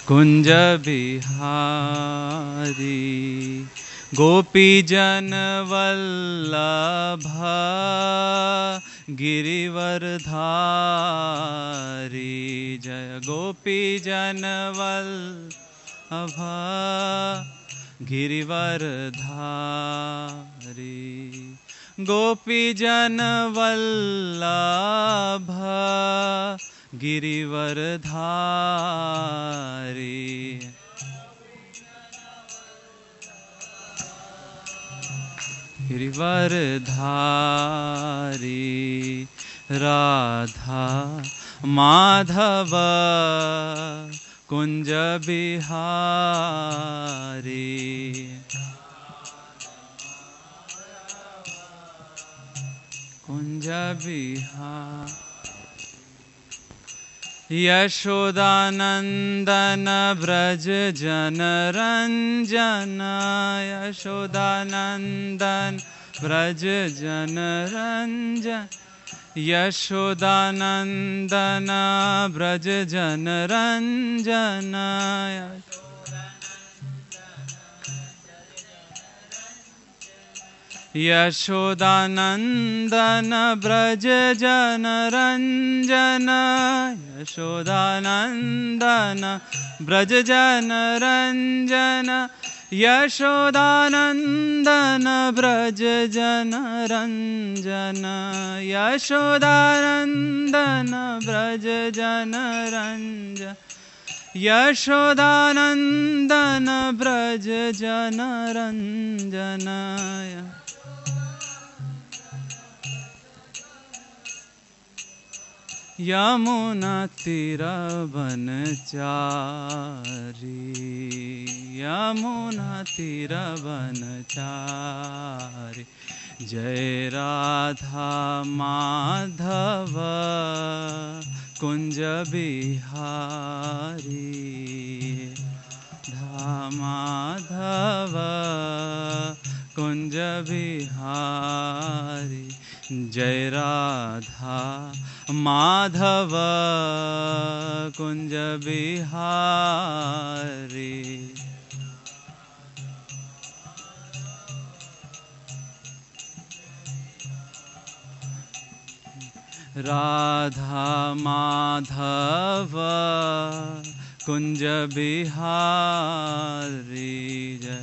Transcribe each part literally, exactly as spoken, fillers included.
कुंज बिहारी गोपीजन वल्लभ गिरिवरधारी जय गोपीजन वल्लभ गिरिवरधारी गोपीजन वल्लभ गिरिवरधारी गिरिवरधारी राधा माधव कुंज बिहारी कुंज बिहारी यशोदानंदन ब्रज जनरंजन यशोदानंदन ब्रज जनरंजन यशोदानंदन ब्रज जनरंजन यशोदानंदन ब्रज जनरंजन यशोदानंदन ब्रज जनरंजन यशोदानंदन ब्रज जनरंजन यशोदानंदन ब्रज जनरंजन यशोदानंदन ब्रज जनरंजन यमुना तीरवनचारी यमुना तीरवनचारी जय राधा माधव कुंज बिहारी धा माधव कुंज बिहारी जय राधा माधव कुंज बिहारी राधा माधव कुंज बिहारी जय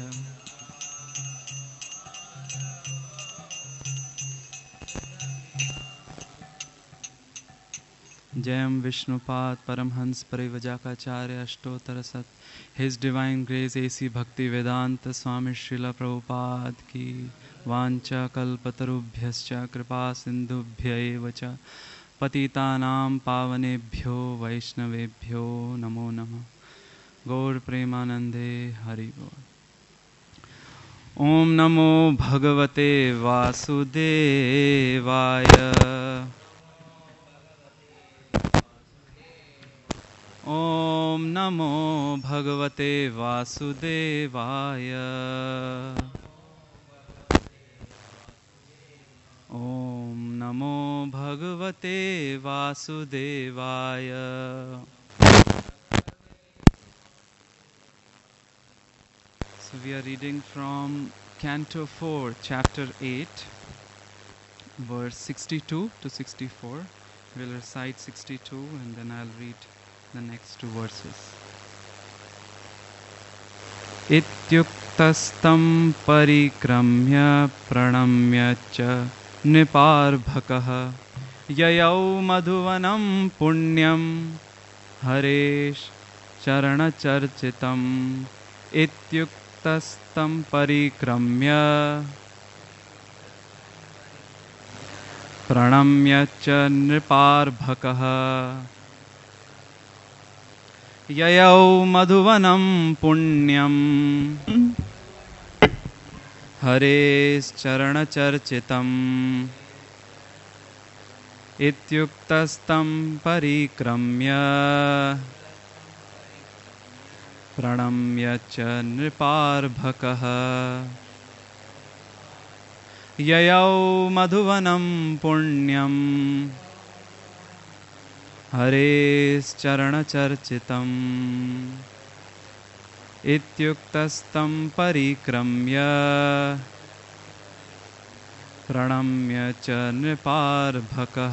जयम विष्णुपाद परमहंस परिव्राजकाचार्य अष्टोत्तर सत हिज डिवाइन ग्रेस एसी भक्ति वेदांत स्वामी श्रील प्रभुपाद की वांचा कल्पतरुभ्यश्च कृपा सिंधुभ्यैव च पतितानां पावनेभ्यो वैष्णवेभ्यो नमो नमः। गौर प्रेमानंदे हरि बोल। ओम नमो भगवते वासुदेवाय ओम नमो भगवते वासुदेवाय ओम नमो भगवते वासुदेवाय। So we are reading from Canto four, Chapter eight, verse sixty-two to sixty-four. We'll recite sixty-two and then I'll read the next two verses. Ityuktastam parikramya pranamya cha nriparbhakah yayau madhuvanam punyam haresh charanacharchitam ityuktastam parikramya pranamya cha nriparbhakah ययौ मधुवनं पुण्यं हरेश्चरणचर्चितम् इत्युक्तस्तं परिक्रम्य प्रणम्य च नृपार्भकः ययौ मधुवनं पुण्यं हरेश्चरणचर्चितम् इत्युक्तस्तं परिक्रम्य प्रणम्य च नृपार्भकः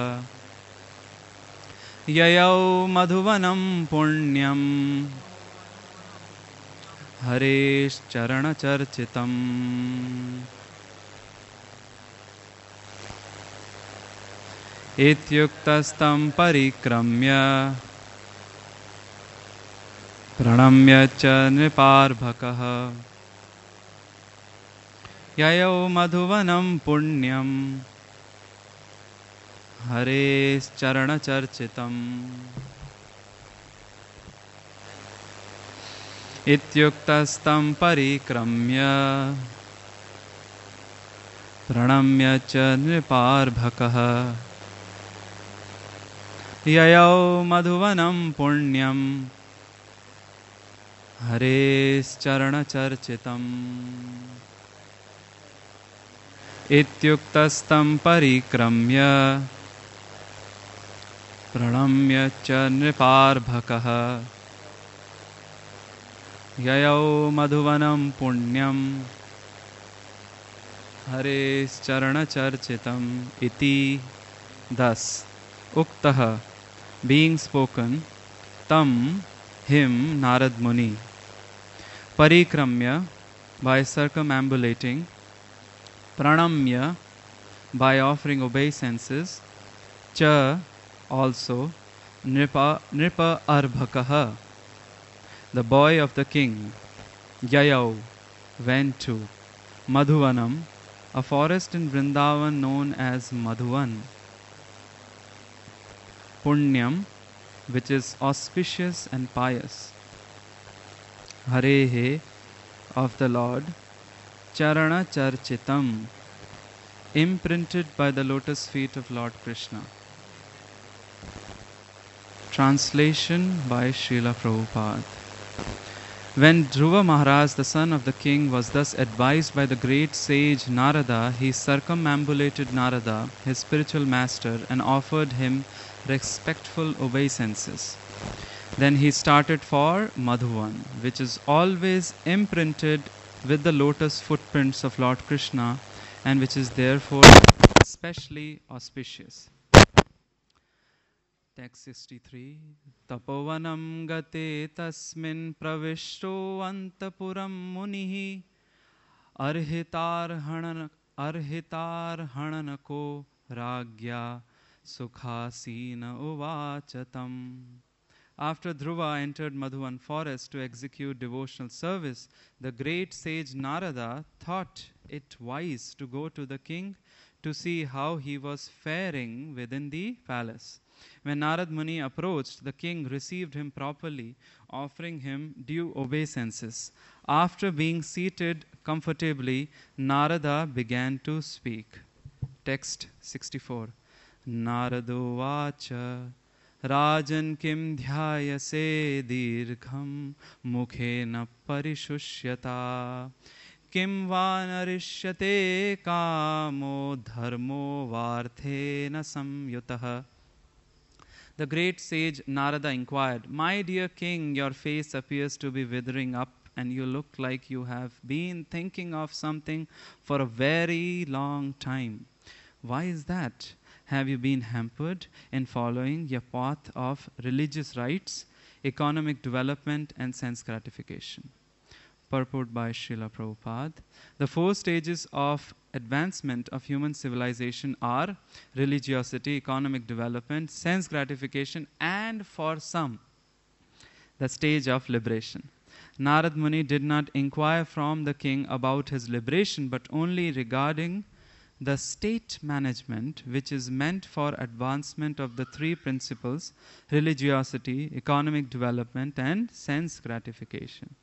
ययौ मधुवनं पुण्यं हरेश्चरणचर्चितम् इत्युक्तस्तं परिक्रम्य प्रणम्य च नृपार्भकः ययौ मधुवनं पुण्यं हरेश्चरणचर्चितम् इत्युक्तस्तं परिक्रम्य प्रणम्य च नृपार्भकः ययौ मधुवनं पुण्यं हरेश्चरणचर्चितम् इत्युक्तस्तं परिक्रम्य प्रणम्य च नृपार्भकः ययौ मधुवनं पुण्यं हरेश्चरणचर्चितम् इति. Thus, uktah, being spoken, tam, him, Narad Muni, parikramya, by circumambulating, pranamya, by offering obeisances, cha, also, nripa, nripa arbhakaha, the boy of the king, yayau, went to, madhuvanam, a forest in Vrindavan known as Madhuvan, punyam, which is auspicious and pious, harehe, of the Lord, charana charchitam, imprinted by the lotus feet of Lord Krishna. Translation by Srila Prabhupada. When Dhruva Maharaj, the son of the king, was thus advised by the great sage Narada, he circumambulated Narada, his spiritual master, and offered him respectful obeisances. Then he started for Madhuvan, which is always imprinted with the lotus footprints of Lord Krishna, and which is therefore especially auspicious. Text sixty-three. Tapovanam gate tasmin pravishto antapuram munihi arhitar arhitar hananako ragya sukhasina uvachatam. After Dhruva entered Madhuvan forest to execute devotional service, the great sage Narada thought it wise to go to the king to see how he was faring within the palace. When Narad Muni approached, the king received him properly, offering him due obeisances. After being seated comfortably, Narada began to speak. Text sixty-four. Narado vacha Rajan kim dhyayase dirgham mukhena parishusyata kim vanarishyate kamo dharmo varthena samyutah. The great sage Narada inquired, "My dear king, your face appears to be withering up, and you look like you have been thinking of something for a very long time. Why is that? Have you been hampered in following your path of religious rites, economic development, and sense gratification?" Purport by Srila Prabhupada. The four stages of advancement of human civilization are religiosity, economic development, sense gratification, and for some, the stage of liberation. Narad Muni did not inquire from the king about his liberation, but only regarding the state management which is meant for advancement of the three principles: religiosity, economic development, and sense gratification.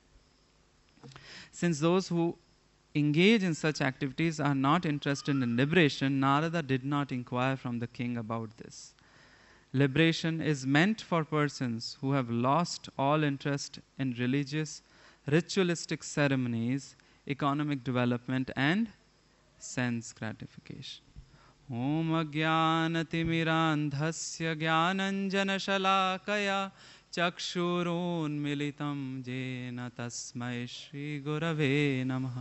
Since those who engage in such activities are not interested in liberation, Narada did not inquire from the king about this. Liberation is meant for persons who have lost all interest in religious, ritualistic ceremonies, economic development, and sense gratification. Om Agyanatimirandhasya Gyananjana Shalakaya चक्षुरुन्मिलितं येन तस्मै श्रीगुरवे नमः।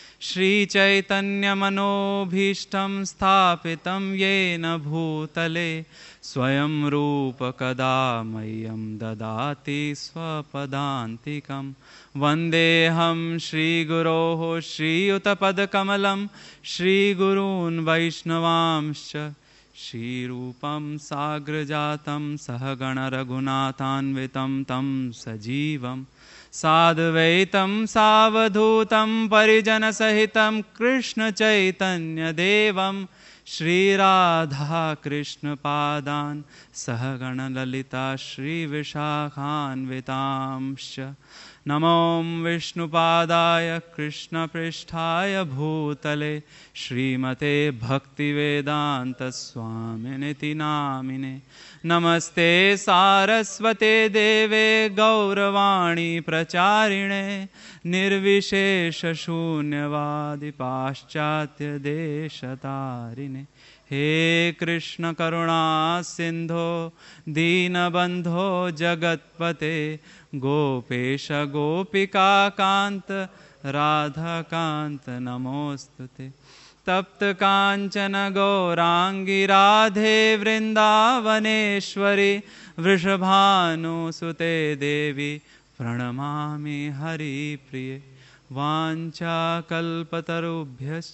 श्रीचैतन्यमनोभीष्टं स्थापितं येन भूतले स्वयं रूप कदा मह्यं ददाति स्वपदान्तिकं। वन्देऽहं श्रीगुरोः श्रीयुतपदकमलं श्रीगुरून् वैष्णवांश्च श्रीरूपं साग्रजातं सहगण रघुनाथान्वितं तं सजीवं साद्वैतं सावधूतं परिजनसहितं कृष्णचैतन्यदेवं श्रीराधाकृष्णपादान् सहगण ललिता श्रीविशाखान्वितांश्च। नमो विष्णुपादाय कृष्णपृष्ठाय भूतले श्रीमते भक्तिवेदान्तस्वामिनिति नामिने। नमस्ते सारस्वते देवे गौरवाणी प्रचारिणे निर्विशेषशून्यवादि पाश्चात्यदेशतारिणे। हे कृष्ण करुणा सिंधो दीनबंधो जगत्पते गोपेश गोपिका कांत राधा कांत नमोस्तुते। तप्त कांचन गौरांगी राधे वृंदावनेश्वरी वृषभानुसुते देवी प्रणमामि हरिप्रिये। वाञ्छाकल्पतरुभ्यश्च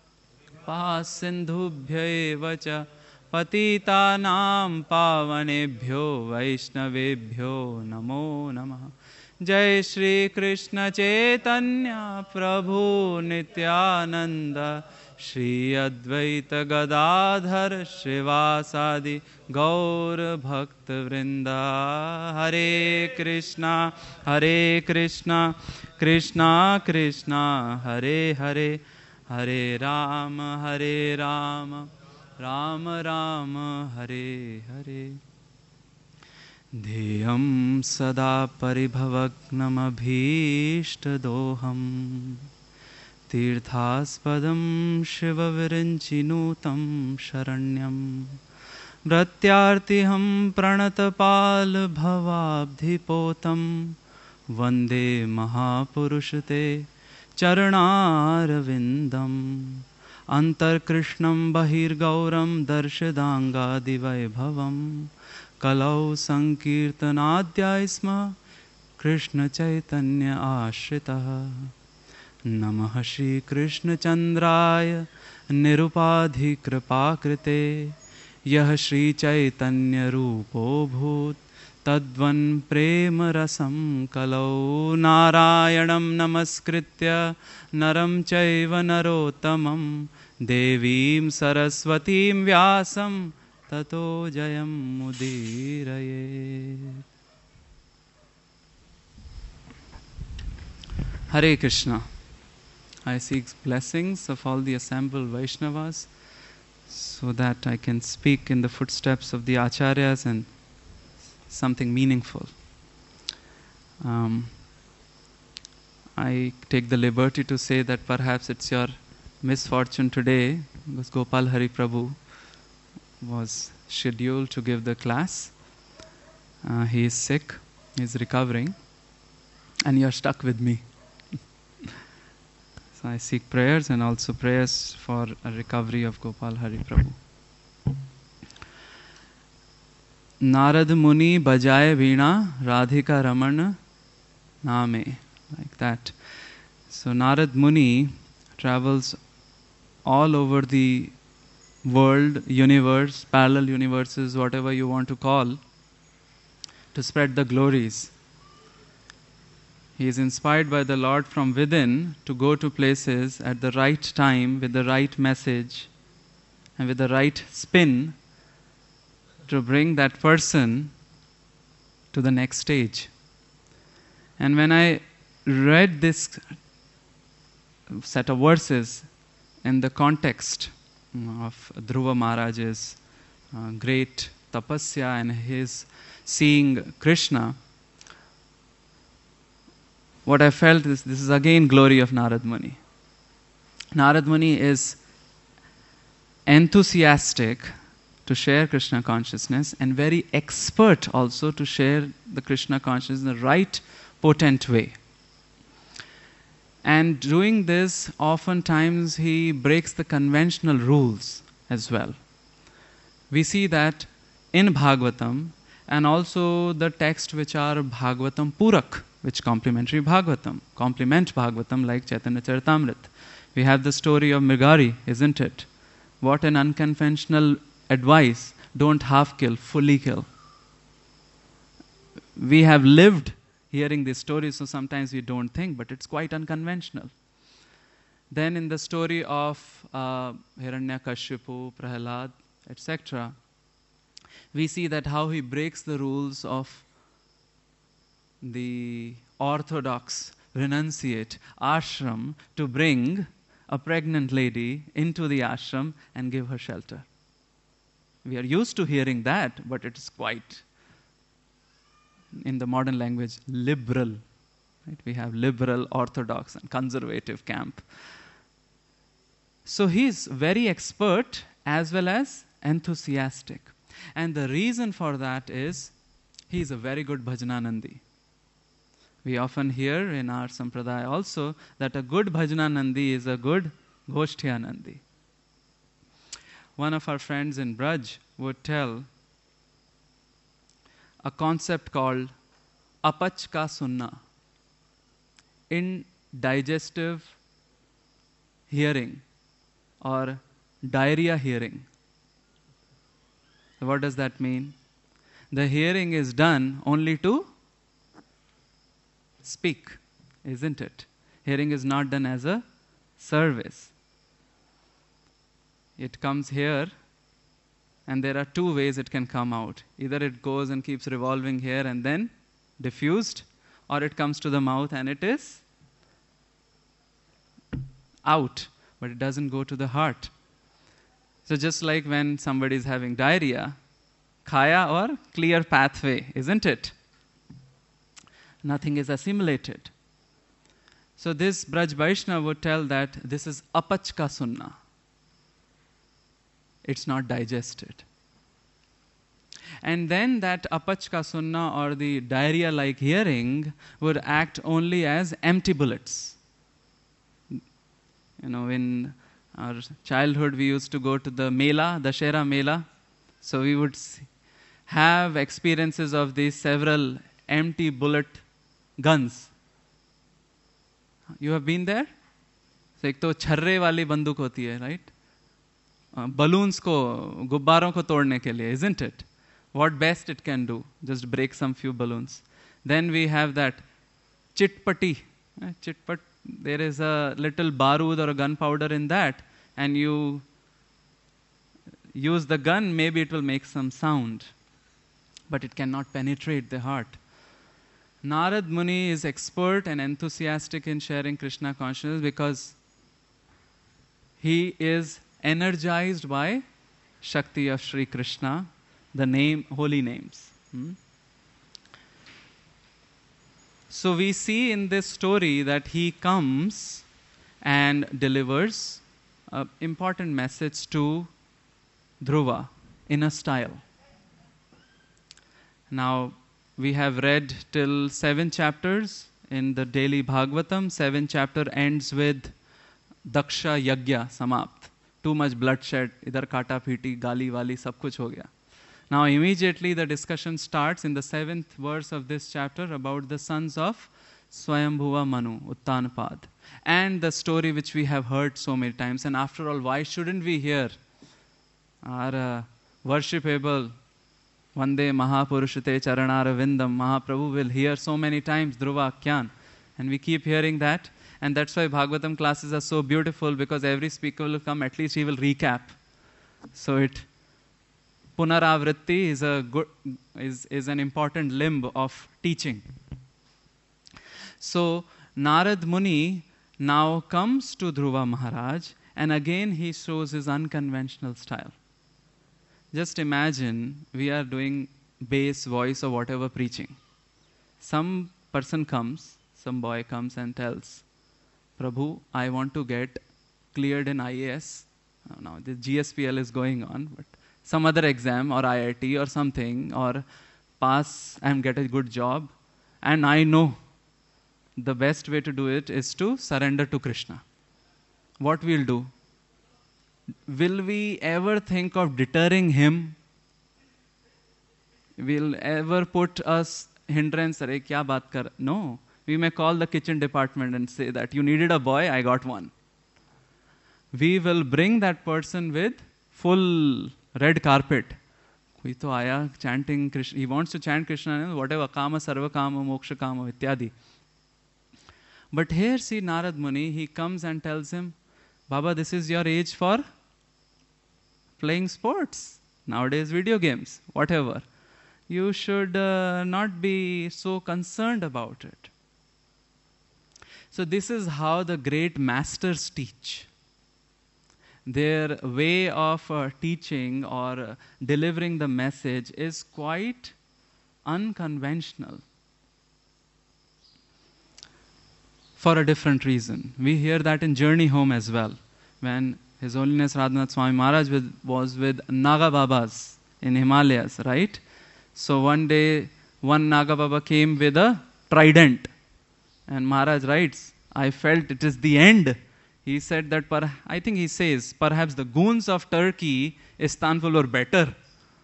पासिन्धुभ्यैव च पतितानां पावनेभ्यो वैष्णवेभ्यो नमो नमः। जय श्री कृष्ण चैतन्य प्रभु नित्यानंद श्री अद्वैत गदाधर श्रीवासादि गौर भक्त वृंदा। हरे कृष्णा हरे कृष्णा कृष्णा कृष्णा हरे हरे हरे राम हरे राम राम राम हरे हरे। ध्येयं सदा परिभवग्नमभीष्टदोहम् तीर्थास्पदं शिवविरञ्चिनुतं शरण्यं। व्रत्यार्तिहं प्रणतपालभवाब्धिपोतं वन्दे महापुरुषते चरणारविन्दम्। अन्तर्कृष्णं बहिर्गौरं दर्शदाङ्गादिवैभवं कलौ संकीर्तनाद्याय स्म कृष्णचैतन्य आश्रितः। नमः श्रीकृष्णचन्द्राय निरुपाधिकृपाकृते यः श्रीचैतन्यरूपोऽभूत् तद्वन् प्रेमरसं कलौ। नारायणं नमस्कृत्य नरं चैव नरोत्तमं देवीं सरस्वतीं व्यासं ततो जयमुदीरयेत्। Hare Krishna. I seek blessings of all the assembled Vaishnavas so that I can speak in the footsteps of the Acharyas and something meaningful. Um, I take the liberty to say that perhaps it's your misfortune today because Gopal Hari Prabhu was scheduled to give the class. Uh, he is sick, he is recovering, and you are stuck with me. So I seek prayers and also prayers for a recovery of Gopal Hari Prabhu. Narad Muni Bajaye Veena Radhika Ramana Name. Like that. So Narad Muni travels all over the world, universe, parallel universes, whatever you want to call, to spread the glories. He is inspired by the Lord from within to go to places at the right time with the right message and with the right spin to bring that person to the next stage. And when I read this set of verses in the context of Dhruva Maharaj's uh, great tapasya and his seeing Krishna, what I felt is this is again glory of Narad Muni. Narad Muni is enthusiastic to share Krishna consciousness and very expert also to share the Krishna consciousness in the right, potent way. And doing this, oftentimes he breaks the conventional rules as well. We see that in Bhagavatam, and also the texts which are Bhagavatam Purak, which complementary Bhagavatam, complement Bhagavatam like Chaitanya Charitamrita. We have the story of Mrigari, isn't it? What an unconventional advice. Don't half kill, fully kill. We have lived hearing these stories, so sometimes we don't think, but it's quite unconventional. Then in the story of uh, Hiranyakashipu, Prahlad, et cetera, we see that how he breaks the rules of the orthodox renunciate ashram to bring a pregnant lady into the ashram and give her shelter. We are used to hearing that, but it is quite, in the modern language, liberal. Right? We have liberal, orthodox, and conservative camp. So he is very expert as well as enthusiastic. And the reason for that is he is a very good bhajananandi. We often hear in our sampradaya also that a good bhajananandi is a good goshthiyanandi. One of our friends in Braj would tell a concept called apach ka sunna, indigestive hearing or diarrhea hearing. What does that mean? The hearing is done only to speak, isn't it? Hearing is not done as a service. It comes here, and there are two ways it can come out. Either it goes and keeps revolving here and then diffused, or it comes to the mouth and it is out, but it doesn't go to the heart. So just like when somebody is having diarrhea, khaya or clear pathway, isn't it? Nothing is assimilated. So this Braj Vaishnava would tell that this is apach ka sunna. It's not digested. And then that apach ka sunna or the diarrhea-like hearing would act only as empty bullets. You know, in our childhood we used to go to the Mela, Dashera Mela. So we would have experiences of these several empty bullet guns. You have been there? So एक तो छर्रे वाली बंदूक होती है, right? Balloons को, गुब्बारों को तोड़ने के लिए, isn't it? What best it can do? Just break some few balloons. Then we have that chitpati. Uh, chitpat, there is a little barood or a gunpowder in that, and you use the gun, maybe it will make some sound, but it cannot penetrate the heart. Narad Muni is expert and enthusiastic in sharing Krishna consciousness because he is energized by Shakti of Sri Krishna, the name, holy names. Hmm? So we see in this story that he comes and delivers an important message to Dhruva in a style. Now, we have read till seven chapters in the daily Bhagavatam. Seven chapter ends with Daksha Yagya Samapt. Too much bloodshed, idhar kata piti, gali wali, sab kuch ho gaya. Now immediately the discussion starts in the seventh verse of this chapter about the sons of Swayambhuva Manu, Uttanapad. And the story which we have heard so many times. And after all, why shouldn't we hear our uh, worshipable Vande Mahapurushate Charanara Vindam, Mahaprabhu will hear so many times Dhruva Kyan. And we keep hearing that. And that's why Bhagavatam classes are so beautiful, because every speaker will come, at least he will recap. So it, Punaravritti is a good, is, is an important limb of teaching. So Narad Muni now comes to Dhruva Maharaj, and again he shows his unconventional style. Just imagine we are doing bass, voice, or whatever preaching. Some person comes, some boy comes and tells, Prabhu, I want to get cleared in I A S. Oh, now the G S P L is going on, but some other exam or I I T or something, or pass and get a good job, and I know the best way to do it is to surrender to Krishna. What we'll do? Will we ever think of deterring him? Will ever put us hindrance? Arey, kya baat kar? No. We may call the kitchen department and say that you needed a boy, I got one. We will bring that person with full red carpet. Koi to aaya chanting Krishna. He wants to chant Krishna, whatever, kama, sarva kama, moksha kama, ityadi. But here see Narad Muni, he comes and tells him, Baba, this is your age for playing sports. Nowadays, video games, whatever. You should uh, not be so concerned about it. So this is how the great masters teach. Their way of uh, teaching or uh, delivering the message is quite unconventional. For a different reason. We hear that in Journey Home as well. When His Holiness Radhanath Swami Maharaj with, was with Naga Babas in Himalayas, right? So one day, one Naga Baba came with a trident. And Maharaj writes, I felt it is the end. He said that, per, I think he says, perhaps the goons of Turkey, Istanbul were better.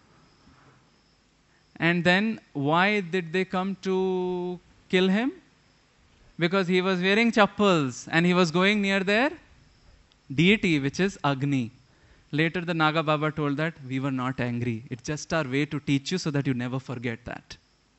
And then, why did they come to kill him? Because he was wearing chappals and he was going near their deity, which is Agni. Later the Naga Baba told that we were not angry. It's just our way to teach you so that you never forget that.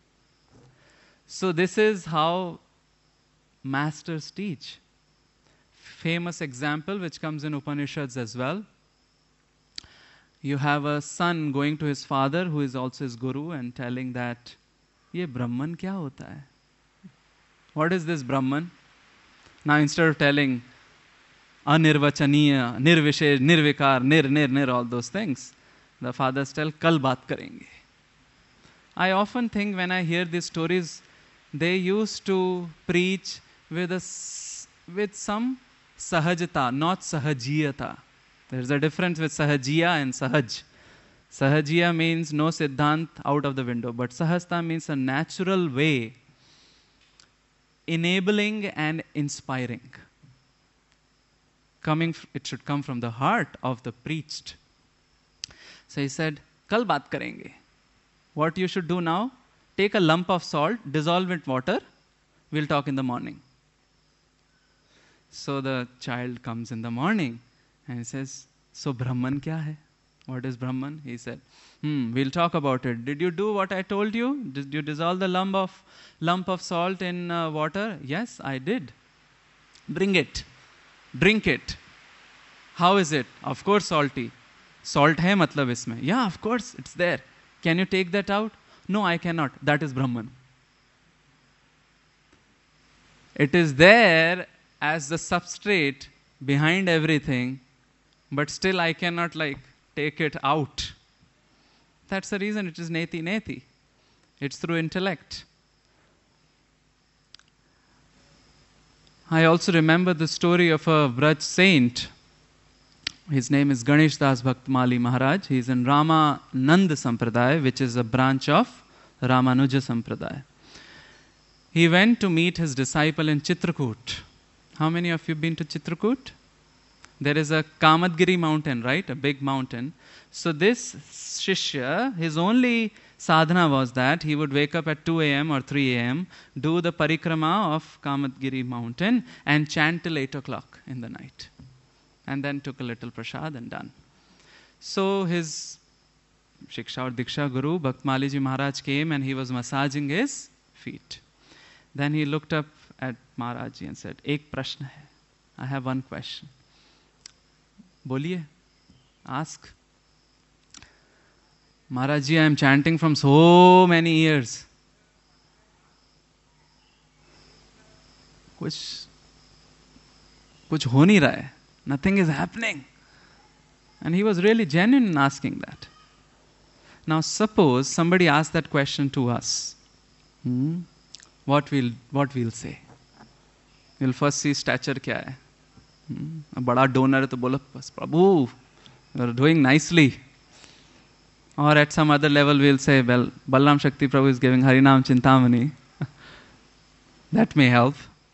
So this is how masters teach. Famous example which comes in Upanishads as well. You have a son going to his father who is also his guru and telling that, ye Brahman kya hota hai? What is this Brahman? Now instead of telling anirvachaniya, nirvishesh, nirvikar, nir, nir, nir, all those things, the fathers tell, kal baat karenge. I often think when I hear these stories, they used to preach with, a, with some sahajata, not sahajiyata. There's a difference with sahajiya and sahaj. Sahajiya means no siddhant out of the window, but sahajta means a natural way, enabling and inspiring. Coming, it should come from the heart of the preached. So he said, kal baat karenge. What you should do now, take a lump of salt, dissolve it in water, we'll talk in the morning. So the child comes in the morning and he says, so Brahman kya hai? What is Brahman? He said, hmm, we'll talk about it. Did you do what I told you? Did you dissolve the lump of, lump of salt in uh, water? Yes, I did. Bring it. Drink it. How is it? Of course salty. Salt hai matlab isme. Yeah, of course, it's there. Can you take that out? No, I cannot. That is Brahman. It is there as the substrate behind everything, but still I cannot like take it out. That's the reason it is neti neti. It's through intellect. I also remember the story of a Braj saint. His name is Ganesh Das Bhakt Mali Maharaj. He is in Ramananda Sampradaya, which is a branch of Ramanuja Sampradaya. He went to meet his disciple in Chitrakoot. How many of you been to Chitrakoot? There is a Kamadgiri mountain, right? A big mountain. So this Shishya, his only sadhana was that he would wake up at two a.m. or three a.m., do the parikrama of Kamadgiri mountain and chant till eight o'clock in the night. And then took a little prasad and done. So his Shiksha or Diksha Guru, Bhakt Maliji Maharaj came and he was massaging his feet. Then he looked up at Maharaj and said, Ek prashna hai. I have one question. Boliye, ask. Maharaj, I am chanting from so many years. Kuch, kuch ho nahi raha hai. Nothing is happening. And he was really genuine in asking that. Now suppose somebody asked that question to us. Hmm? What we'll, what we'll say? We'll first see stature kya hai. Hmm? A bada donor hai to bola, Prabhu, you are doing nicely. Or at some other level we'll say, well, Balram Shakti Prabhu is giving Harinam Chintamani. That may help.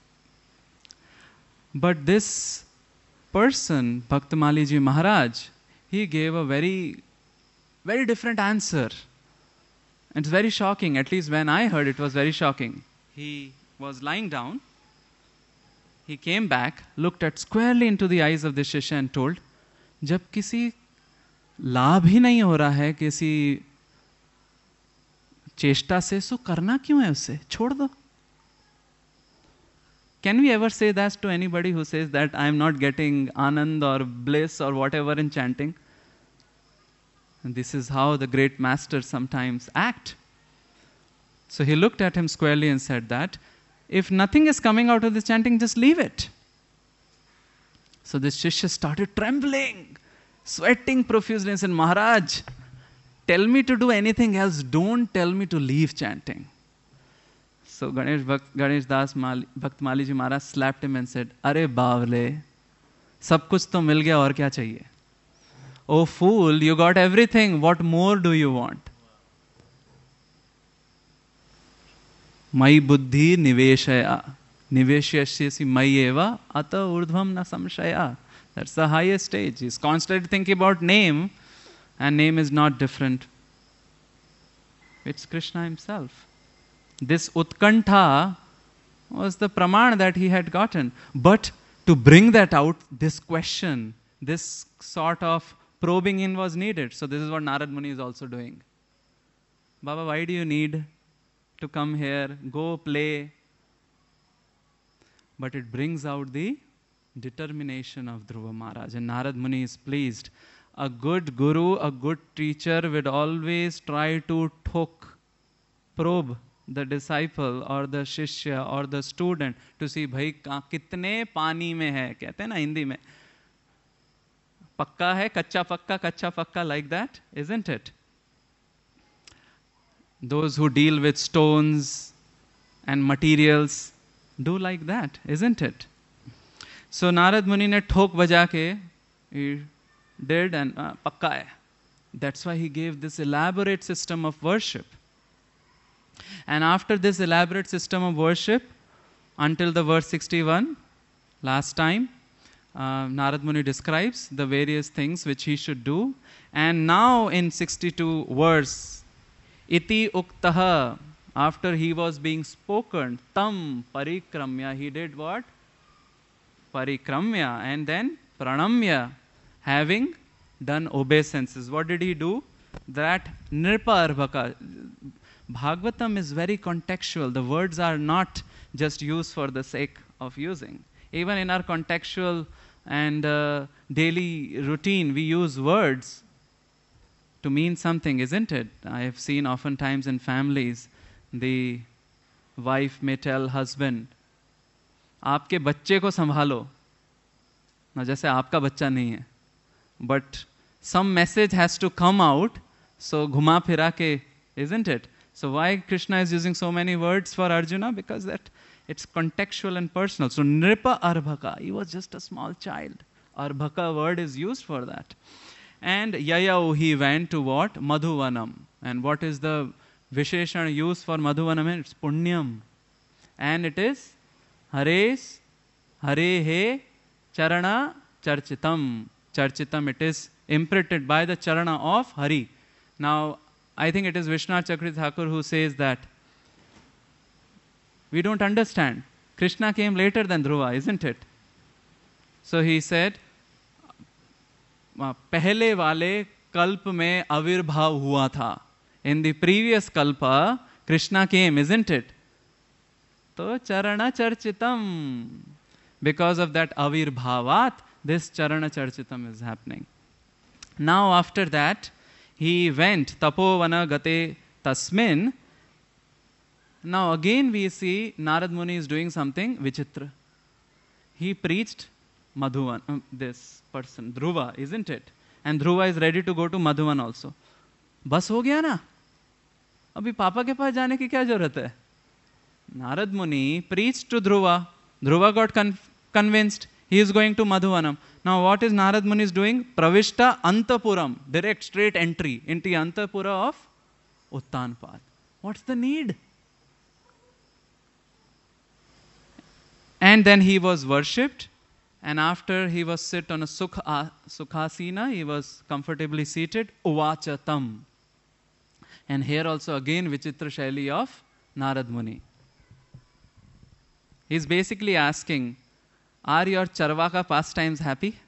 But this person, Bhaktamali Ji Maharaj, he gave a very, very different answer. It's very shocking, at least when I heard it was very shocking. He was lying down. He came back, looked at squarely into the eyes of the Shishya and told, जब किसी लाभ ही नहीं हो रहा है किसी चेष्टा से, सो करना क्यों है उससे, छोड़ दो. Can we ever say that to anybody who says that I am not getting anand or bliss or whatever in chanting? And this is how the great masters sometimes act. So he looked at him squarely and said that, if nothing is coming out of this chanting, just leave it. So this Shishya started trembling, sweating profusely and said, Maharaj, tell me to do anything else, don't tell me to leave chanting. So Ganesh, Bhakt, Ganesh Das Mali, Bhaktamali Ji Maharaj slapped him and said, Are Bavle, sab kuch to mil gaya, aur kya chahiye? Oh fool, you got everything, what more do you want? Mai buddhi niveshaya, niveshyasya mai eva, ata urdhvam na samshaya. That's the highest stage. He's constantly thinking about name, and name is not different. It's Krishna himself. This Utkantha was the praman that he had gotten. But to bring that out, this question, this sort of probing in was needed. So this is what Narad Muni is also doing. Baba, why do you need to come here? Go play. But it brings out the determination of Dhruva Maharaj. And Narad Muni is pleased. A good guru, a good teacher would always try to tok, probe the disciple or the shishya or the student to see bhai kitne pani mein hai, kehte hain na Hindi mein, pakka hai, kacha pakka, kacha pakka, like that, isn't it? Those who deal with stones and materials do like that, isn't it? So Narad Muni ne thok baja ke, he did, and uh, pakka hai. That's why he gave this elaborate system of worship. And after this elaborate system of worship, until the verse sixty-one, last time, uh, Narad Muni describes the various things which he should do. And now in sixty-two verse, iti uktaha, after he was being spoken, tam parikramya, he did what? Parikramya, and then pranamya, having done obeisances. What did he do? That nirpa arbhaka. Bhagavatam is very contextual. The words are not just used for the sake of using. Even in our contextual and uh, daily routine, we use words to mean something, isn't it? I have seen oftentimes in families, the wife may tell husband, आपके बच्चे को संभालो, ना जैसे आपका बच्चा नहीं है. But some message has to come out, so घुमा फिरा के, isn't it? So why Krishna is using so many words for Arjuna? Because that it's contextual and personal. So Nripa Arbhaka, he was just a small child. Arbhaka word is used for that. And Yayau, he went to what? Madhuvanam. And what is the Visheshana used for Madhuvanam? It's Punyam. And it is Hares, Hare He, Charana, Charchitam. Charchitam, it is imprinted by the Charana of Hari. Now, I think it is Vishwanath Chakravarti Thakur who says that we don't understand. Krishna came later than Dhruva, isn't it? So he said, Pehle wale kalp mein avirbhav hua tha. In the previous kalpa, Krishna came, isn't it? So charana charchitam. Because of that avirbhavat, this charana charchitam is happening. Now after that, he went, tapovana gate tasmin. Now again we see Narad Muni is doing something vichitra. He preached Madhuvan, uh, this person, Dhruva, isn't it? And Dhruva is ready to go to Madhuvan also. Bas ho gaya na? Abhi papa ke paas jaane ki kya zarurat hai? Narad Muni preached to Dhruva. Dhruva got con- convinced. He is going to Madhuvanam. Now what is Narad Muni is doing? Pravishta Antapuram, direct straight entry into Antapura of Uttanpad. What's the need? And then he was worshipped, and after he was sit on a sukha, sukhasina, he was comfortably seated, uvachatam. And here also again Vichitra Shaili of Narad Muni. He's basically asking, are your Charvaka pastimes happy?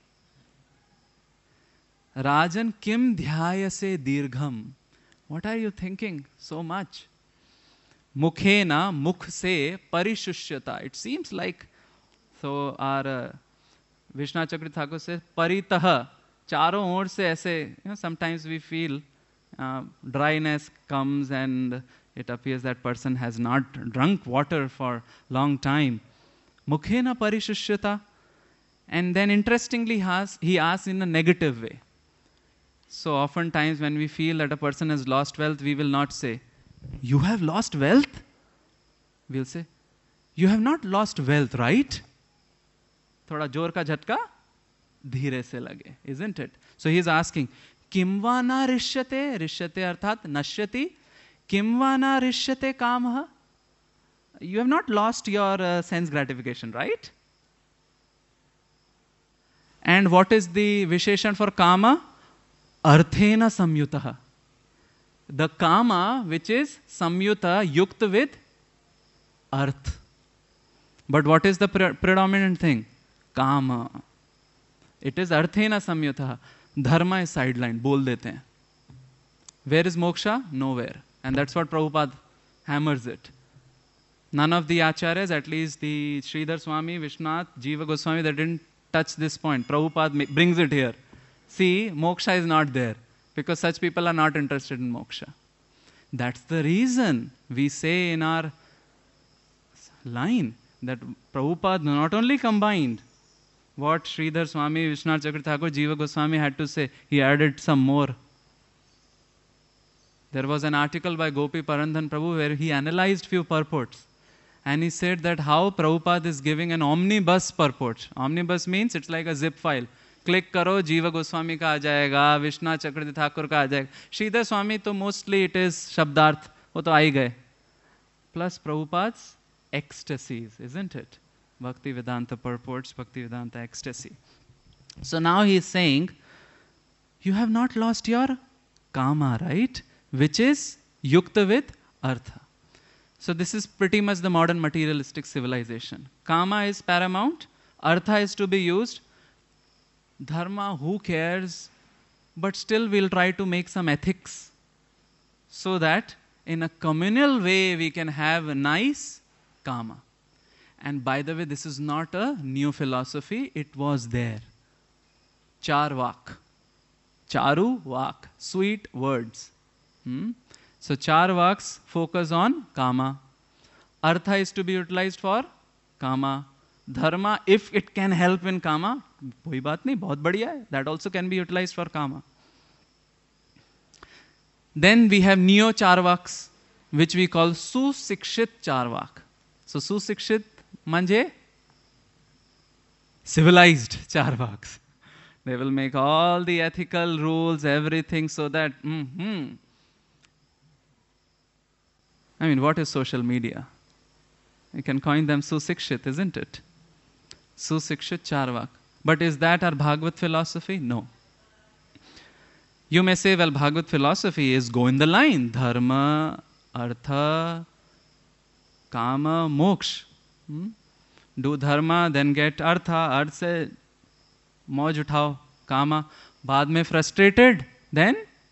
Rajan kim dhyayase dirgham. What are you thinking so much? Mukhena, mukh se parishusyata. It seems like, so our uh, Vishnu Chakri Thakur says, paritaha. Charo or se aise, you know, sometimes we feel uh, dryness comes and it appears that person has not drunk water for long time. Mukhena parishusyata. And then interestingly, has, he asks in a negative way. So oftentimes when we feel that a person has lost wealth, we will not say, you have lost wealth? We'll say, you have not lost wealth, right? Thoda jor ka jhatka dheere se lage, isn't it? So he is asking, kimva na rishyate? Rishyate arthat nashyati. Kimva na rishyate kamah? You have not lost your uh, sense gratification, right? And what is the Visheshan for kama? Arthena samyutaha. The kama which is samyuta, yukta with arth. But what is the pre predominant thing? Kama. It is arthena samyuta. Dharma is sidelined. Bol dete hain. Where is moksha? Nowhere. And that's what Prabhupada hammers it. None of the acharyas, at least the Sridhar Swami, Vishnath, Jiva Goswami, they didn't touch this point. Prabhupada brings it here. See, moksha is not there. Because such people are not interested in moksha. That's the reason we say in our line that Prabhupada not only combined what Sridhar Swami, Vishnu Chakra Thakur, Jiva Goswami had to say, he added some more. There was an article by Gopi Parandhan Prabhu where he analyzed few purports. And he said that how Prabhupada is giving an omnibus purport. Omnibus means it's like a zip file. Click karo, Jiva Goswami ka aa jayega, Vishnu Chakra Thakur ka aa jayega. Sridhar Swami to mostly it is Shabdarth, wo to aa gaye. Plus Prabhupada's ecstasies, isn't it? Bhakti Vedanta purports, Bhakti Vedanta ecstasy. So now he is saying, you have not lost your kama, right? Which is yukta with artha. So this is pretty much the modern materialistic civilization. Kama is paramount, artha is to be used. Dharma, who cares? But still we'll try to make some ethics so that in a communal way we can have a nice kama. And by the way, this is not a new philosophy, it was there. Charvak. Charu vak. Sweet words. Hmm? So charvaks focus on kama. Artha is to be utilized for kama. Dharma, if it can help in kama, koi baat nahi, bahut badhiya hai. That also can be utilized for kama. Then we have neo charvaks, which we call susikshit charvak. So susikshit manje civilized charvaks. They will make all the ethical rules, everything, so that mm-hmm. I mean, what is social media? You can coin them susikshit, isn't it? Susikshit charvak. But is that our Bhagavad philosophy? No. You may say, well, Bhagavad philosophy is go in the line. Dharma, artha, kama, moksha. Hmm? Do dharma, then get artha. Arth se mauj uthao, kama. Baad mein frustrated, then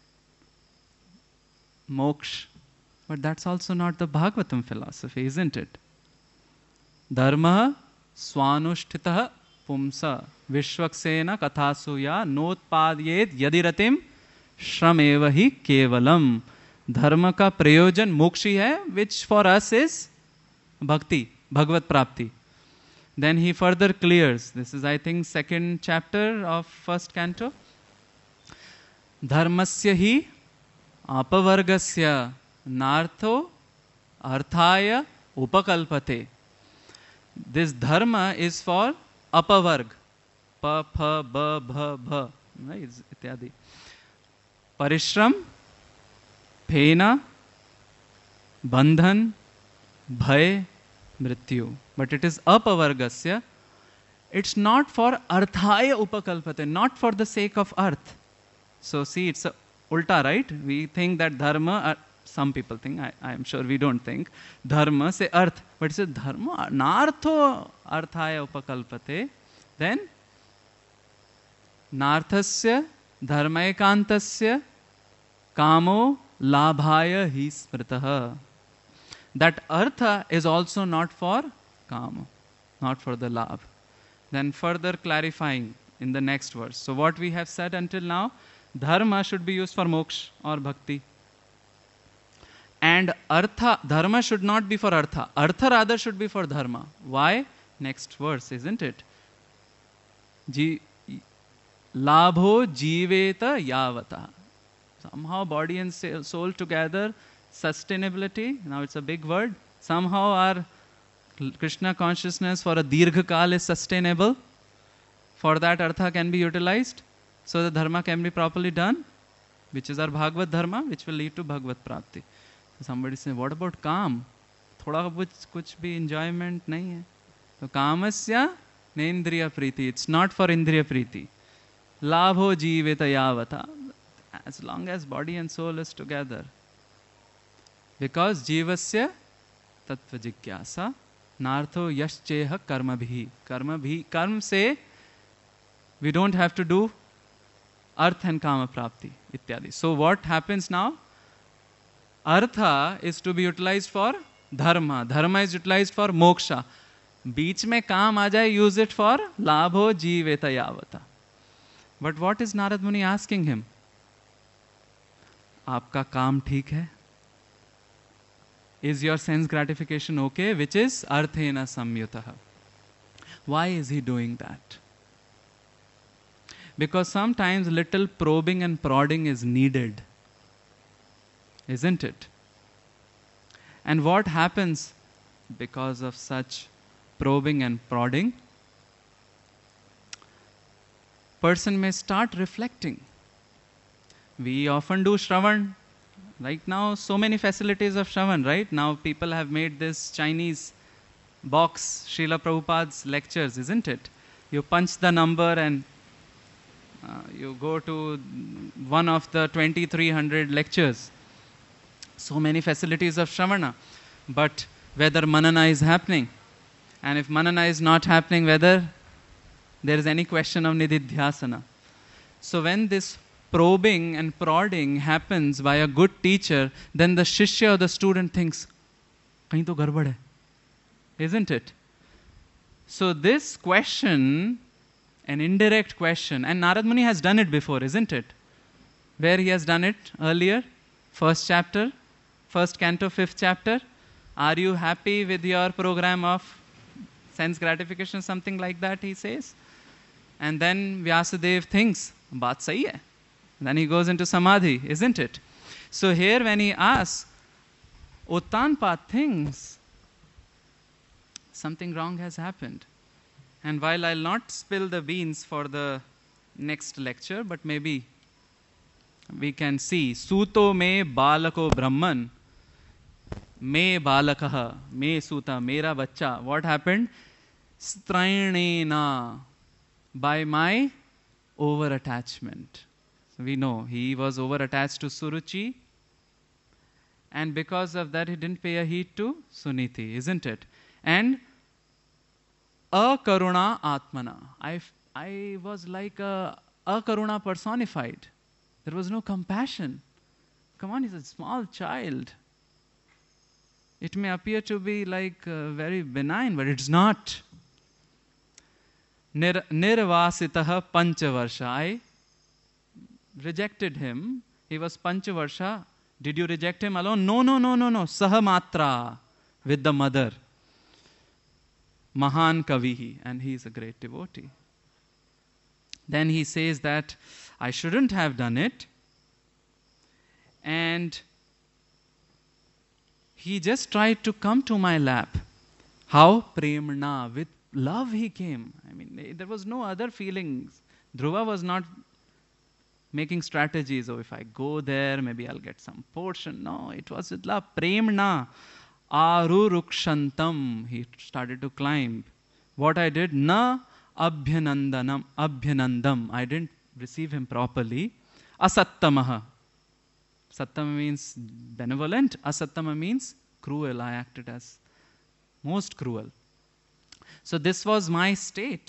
moksha. But that's also not the Bhagavatam philosophy, isn't it? Dharma swanushtitah pumsa vishwaksena kathasuya notpadyet yadiratim shrameva hi kevalam. Dharma ka prayojan mokshi hai, which for us is bhakti, bhagavad prapti. Then he further clears, this is I think second chapter of first canto. Dharmasya hi apavargasya nartho arthaya upakalpate. This dharma is for apavarg. Pa, pha, ba, bha, bha. Right? Ityadi. Parishram, phena, bandhan, bhay, mrityu. But it is apavargasya. It's not for arthaya upakalpate, not for the sake of arth. So see, it's a ulta, right? We think that dharma, uh, some people think, I, I am sure we don't think, dharma say arth. But it's a dharma, nartho arthaya upakalpate. Then, narthasya dharmaekantasya kamo labhaya hi smritaha. That artha is also not for kama, not for the labh. Then further clarifying in the next verse. So what we have said until now, dharma should be used for moksha or bhakti. And artha, dharma should not be for artha. Artha rather should be for dharma. Why? Next verse, isn't it? Ji, labho jiveta yavata. Somehow body and soul together, sustainability, now it's a big word. Somehow our Krishna consciousness for a dirgha kal is sustainable. For that artha can be utilized. So the dharma can be properly done, which is our Bhagavad dharma, which will lead to Bhagavad prapti. Somebody say, what about काम? थोड़ा कुछ कुछ भी enjoyment नहीं है. तो कामस्य नेन्द्रिय प्रीति. It's not for indriya priti. लाभो जीवित यावता. As long as body and soul is together. Because जीवस्य तत्व जिज्ञासा नार्थो यश्चेह कर्म भी. कर्म भी. कर्म से we don't have to do artha and kama prapti ityadi. So what happens now? Artha is to be utilized for dharma. Dharma is utilized for moksha. बीच में काम आ जाए, use it for labho jiveta yavata. But what is Narad Muni asking him? आपका काम ठीक है? Is your sense gratification okay? Which is arthena samyutaha. Why is he doing that? Because sometimes little probing and prodding is needed. Isn't it? And what happens because of such probing and prodding? Person may start reflecting. We often do Shravan. Right now, so many facilities of Shravan, right? Now people have made this Chinese box, Srila Prabhupada's lectures, isn't it? You punch the number and uh, you go to one of the twenty-three hundred lectures. So many facilities of Shravana. But whether Manana is happening, and if Manana is not happening, whether there is any question of Nididhyasana. So when this probing and prodding happens by a good teacher, then the Shishya or the student thinks, kahin to garbad hai. Isn't it? So this question, an indirect question, and Narad Muni has done it before, isn't it? Where he has done it earlier, first chapter, first canto, fifth chapter. Are you happy with your program of sense gratification, something like that, he says. And then Vyasadeva thinks, baat sahi hai. Then he goes into samadhi, isn't it? So here when he asks, Uttanpad thinks something wrong has happened. And while I'll not spill the beans for the next lecture, but maybe we can see, Suto me balako brahman, me balakaha, me suta, mera bacha. What happened? Strainena, by my over-attachment. So we know he was over-attached to Suruchi, and because of that he didn't pay a heed to Suniti, isn't it? And akaruna atmana. I, I was like a akaruna personified. There was no compassion. Come on, he's a small child. It may appear to be like uh, very benign, but it's not. Nir, nirvasitaha panchavarsha. I rejected him. He was panchavarsha. Did you reject him alone? No, no, no, no, no. Sahamatra, with the mother. Mahan Kavihi, and he is a great devotee. Then he says that I shouldn't have done it. And he just tried to come to my lap. How? Premna, with love he came. I mean, there was no other feelings. Dhruva was not making strategies. Oh, if I go there, maybe I'll get some portion. No, it was with love. Premna. Arurukshantam. He started to climb. What I did? Na abhyanandanam. Abhyanandam. I didn't receive him properly. Asattamaha. Sattama means benevolent. Asattama means cruel. I acted as most cruel. So this was my state.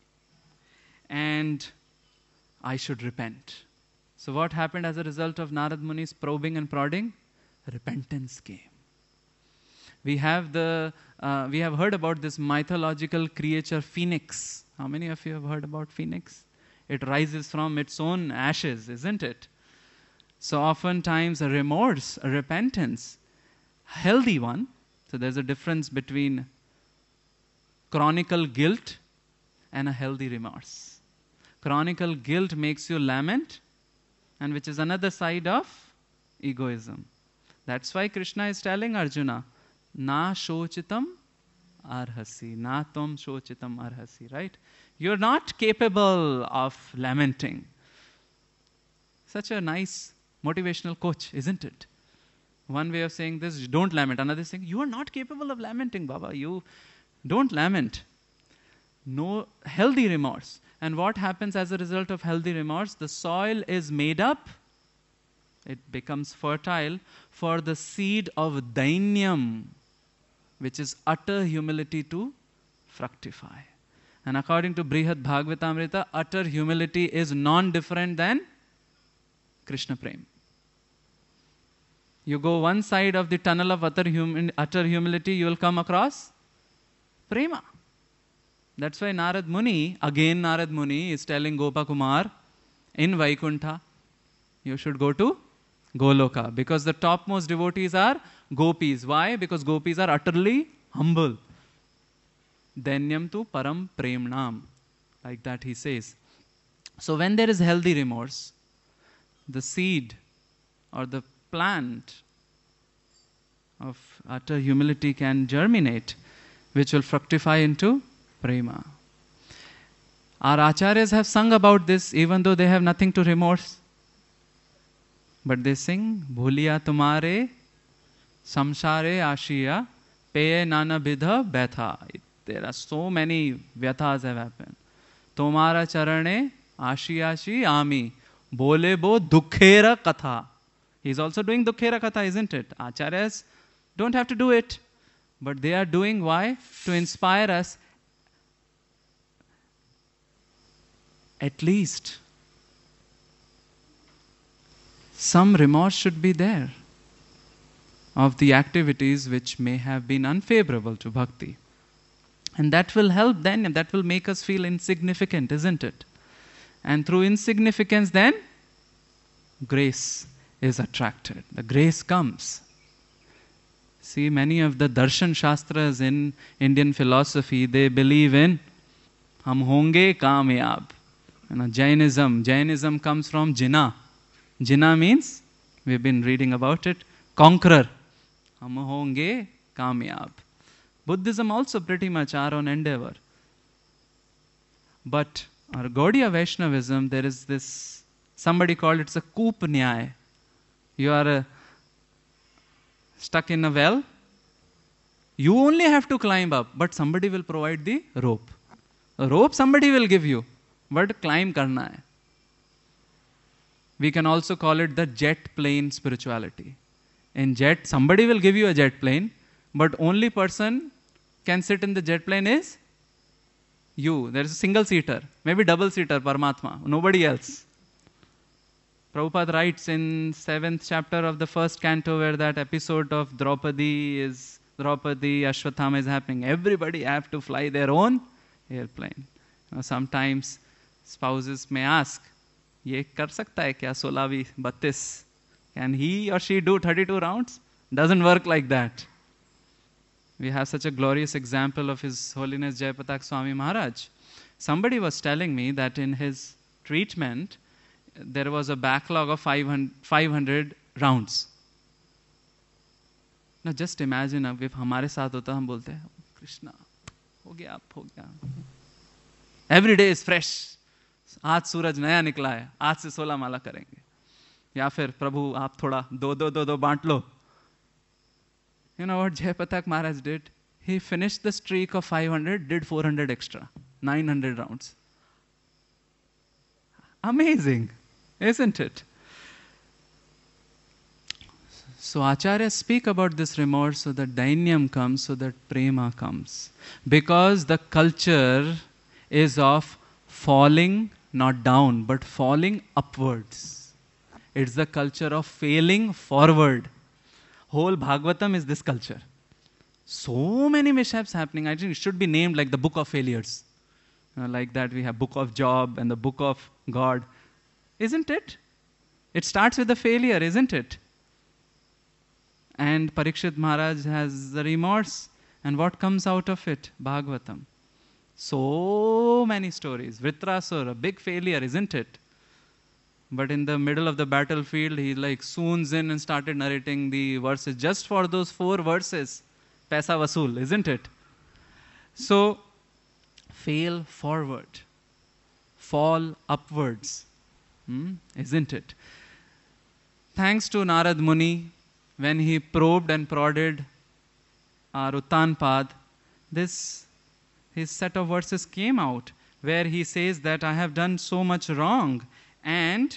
And I should repent. So what happened as a result of Narad Muni's probing and prodding? Repentance came. We have the uh, we have heard about this mythological creature phoenix. How many of you have heard about phoenix? It rises from its own ashes, isn't it? So oftentimes a remorse, a repentance, healthy one. So there's a difference between chronical guilt and a healthy remorse. Chronical guilt makes you lament, and which is another side of egoism. That's why Krishna is telling Arjuna, Na shochitam arhasi, na tom shochitam arhasi, right? You're not capable of lamenting. Such a nice motivational coach, isn't it? One way of saying this, don't lament. Another saying, you are not capable of lamenting, Baba. You don't lament. No healthy remorse. And what happens as a result of healthy remorse? The soil is made up. It becomes fertile for the seed of dainyam, which is utter humility to fructify. And according to Brihad Bhagavatamrita, utter humility is non-different than Krishna Prem. You go one side of the tunnel of utter, hum- utter humility, you will come across Prema. That's why Narad Muni, again Narad Muni, is telling Gopakumar in Vaikuntha, you should go to Goloka, because the topmost devotees are gopis. Why? Because gopis are utterly humble. Dainyam tu param premnam. Like that he says. So when there is healthy remorse, the seed or the plant of utter humility can germinate, which will fructify into prema. Our acharyas have sung about this, even though they have nothing to remorse. But they sing, Bhuliya tumare samsare ashiya peye nana bidha betha. There are so many vyathas have happened. Tomara charane ashiyashi ami bole bo dukkhera katha. He's also doing dukkhera katha, isn't it? Acharyas don't have to do it. But they are doing why? To inspire us. At least some remorse should be there of the activities which may have been unfavorable to bhakti. And that will help then, and that will make us feel insignificant, isn't it? And through insignificance then, grace is attracted. The grace comes. See, many of the darshan shastras in Indian philosophy, they believe in Hum honge kamyab. You know, Jainism. Jainism comes from Jina. Jina means, we've been reading about it, conqueror. Hum honge kamyab. Buddhism also pretty much our own endeavor. But our Gaudiya Vaishnavism, there is this, somebody called it a Koop Nyay. You are uh, stuck in a well. You only have to climb up, but somebody will provide the rope. A rope somebody will give you, but climb karna hai. We can also call it the jet plane spirituality. In jet, somebody will give you a jet plane, but only person can sit in the jet plane is you. There is a single seater, maybe double seater, Paramatma, nobody else. Prabhupada writes in seventh chapter of the first canto where that episode of Draupadi is, Draupadi, Ashwatthama is happening. Everybody have to fly their own airplane. You know, sometimes spouses may ask, ye kar sakta hai kya solavi battis? Can he or she do thirty-two rounds? Doesn't work like that. We have such a glorious example of His Holiness Jayapatak Swami Maharaj. Somebody was telling me that in his treatment, there was a backlog of five hundred rounds. Now just imagine if हमारे साथ होता हम बोलते हैं Krishna, हो गया, अब हो गया. Every day is fresh. आज सूरज नया निकला है, आज से सोलह माला करेंगे. या फिर प्रभु आप थोड़ा दो दो दो दो बांट लो. You know what Jayapatak Maharaj did? He finished the streak of five hundred, did four hundred extra, nine hundred rounds. Amazing, isn't it? So Acharya speak about this remorse so that dainyam comes, so that prema comes. Because the culture is of falling not down, but falling upwards. It's the culture of failing forward. Whole Bhagavatam is this culture. So many mishaps happening. I think it should be named like the book of failures. Uh, like that we have book of Job and the book of God. Isn't it? It starts with the failure, isn't it? And Parikshit Maharaj has the remorse. And what comes out of it? Bhagavatam. So many stories. Vritrasura, a big failure, isn't it? But in the middle of the battlefield, he like swoons in and started narrating the verses. Just for those four verses, paisa vasool, isn't it? So, fail forward, fall upwards, hmm? Isn't it? Thanks to Narad Muni, when he probed and prodded our Uttanpad, this, his set of verses came out, where he says that I have done so much wrong. And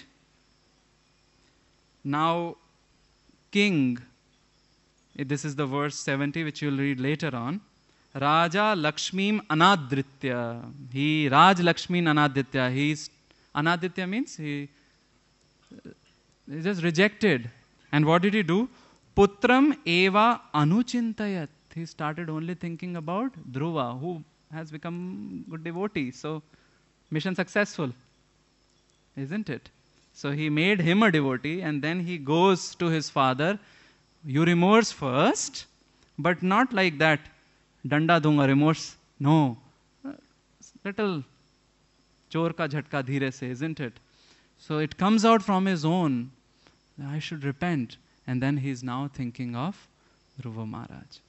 now, king, this is the verse seventy, which you will read later on. Raja Lakshmim Anadritya. He, Raj Lakshmin Anadritya. He's, Anadritya means he, he just rejected. And what did he do? Putram eva anuchintayat. He started only thinking about Dhruva, who has become good devotee. So, mission successful. Isn't it? So he made him a devotee and then he goes to his father. You remorse first, but not like that. Danda dunga remorse. No. Little chor ka jhatka dheere se, isn't it? So it comes out from his own. I should repent. And then he is now thinking of Dhruva Maharaj.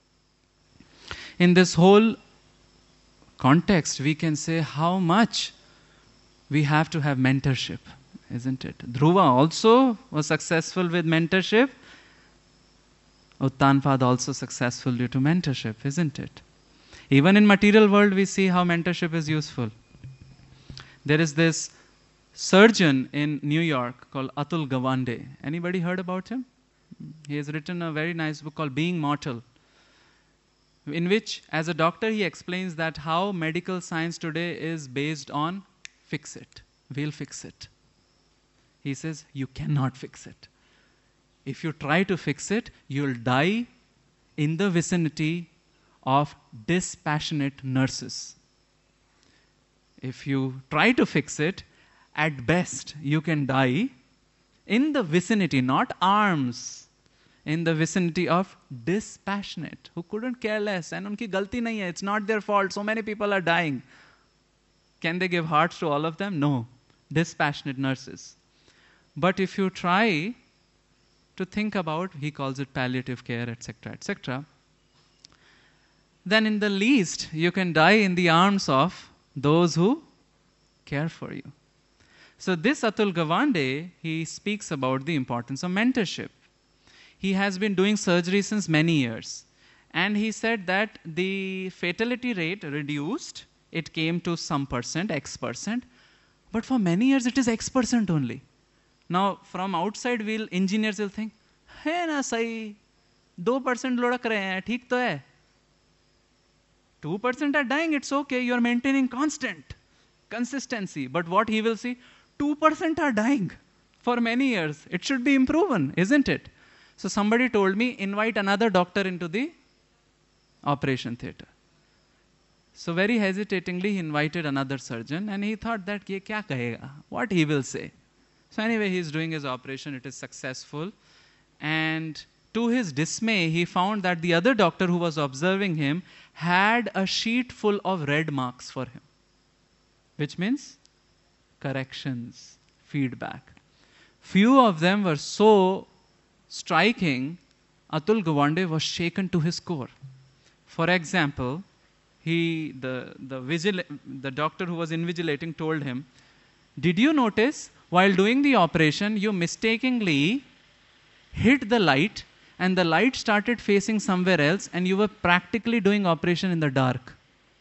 In this whole context, we can say how much we have to have mentorship, isn't it? Dhruva also was successful with mentorship. Uttanpad also successful due to mentorship, isn't it? Even in material world, we see how mentorship is useful. There is this surgeon in New York called Atul Gawande. Anybody heard about him? He has written a very nice book called Being Mortal, in which, as a doctor, he explains that how medical science today is based on fix it. We'll fix it. He says, you cannot fix it. If you try to fix it, you'll die in the vicinity of dispassionate nurses. If you try to fix it, at best, you can die in the vicinity, not arms, in the vicinity of dispassionate, who couldn't care less, and unki galti nahi hai, it's not their fault, so many people are dying. Can they give hearts to all of them? No. Dispassionate nurses. But if you try to think about, he calls it palliative care, et cetera, et cetera, then in the least, you can die in the arms of those who care for you. So this Atul Gawande, he speaks about the importance of mentorship. He has been doing surgery since many years. And he said that the fatality rate reduced. It came to some percent, X percent. But for many years, it is X percent only. Now, from outside, we'll, engineers will think, hey na sahi, two percent lodak rahe hain, theek to hai. two percent are dying, it's okay, you're maintaining constant consistency. But what he will see, two percent are dying for many years. It should be improved, isn't it? So somebody told me, invite another doctor into the operation theatre. So very hesitatingly, he invited another surgeon, and he thought that, ye kya kahega? What he will say? So anyway, he's doing his operation, it is successful. And to his dismay, he found that the other doctor who was observing him had a sheet full of red marks for him. Which means corrections, feedback. Few of them were so striking, Atul Gawande was shaken to his core. For example, he, the, the, vigil, the doctor who was invigilating told him, did you notice while doing the operation, you mistakenly hit the light and the light started facing somewhere else and you were practically doing operation in the dark.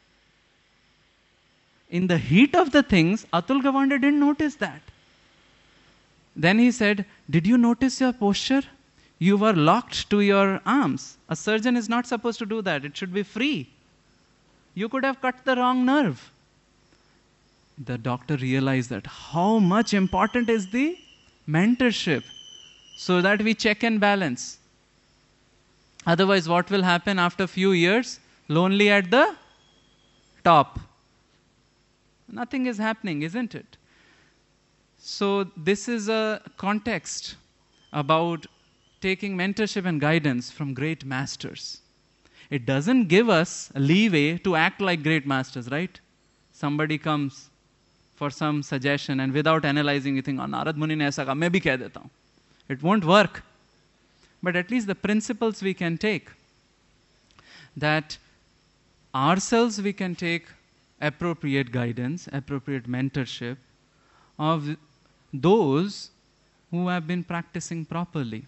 In the heat of the things, Atul Gawande didn't notice that. Then he said, did you notice your posture? You were locked to your arms. A surgeon is not supposed to do that. It should be free. You could have cut the wrong nerve. The doctor realized that how much important is the mentorship so that we check and balance. Otherwise, what will happen after a few years? Lonely at the top. Nothing is happening, isn't it? So this is a context about taking mentorship and guidance from great masters. It doesn't give us a leeway to act like great masters, right? Somebody comes for some suggestion and without analyzing you think, oh, Narad Muni ne aisa kaha, main bhi keh deta hu. It won't work. But at least the principles we can take. That ourselves we can take appropriate guidance, appropriate mentorship of those who have been practicing properly.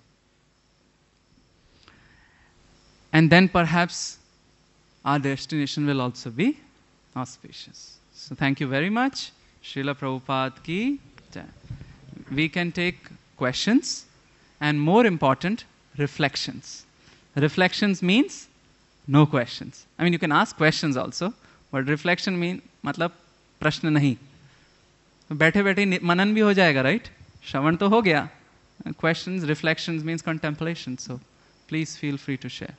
And then perhaps our destination will also be auspicious. So thank you very much. Srila Prabhupada ki jai. We can take questions and more important, reflections. Reflections means no questions. I mean, you can ask questions also, but reflection means मतलब प्रश्न नहीं. बैठे बैठे मनन भी हो जाएगा, right? श्रवण तो हो गया. Questions, reflections means contemplation. So please feel free to share.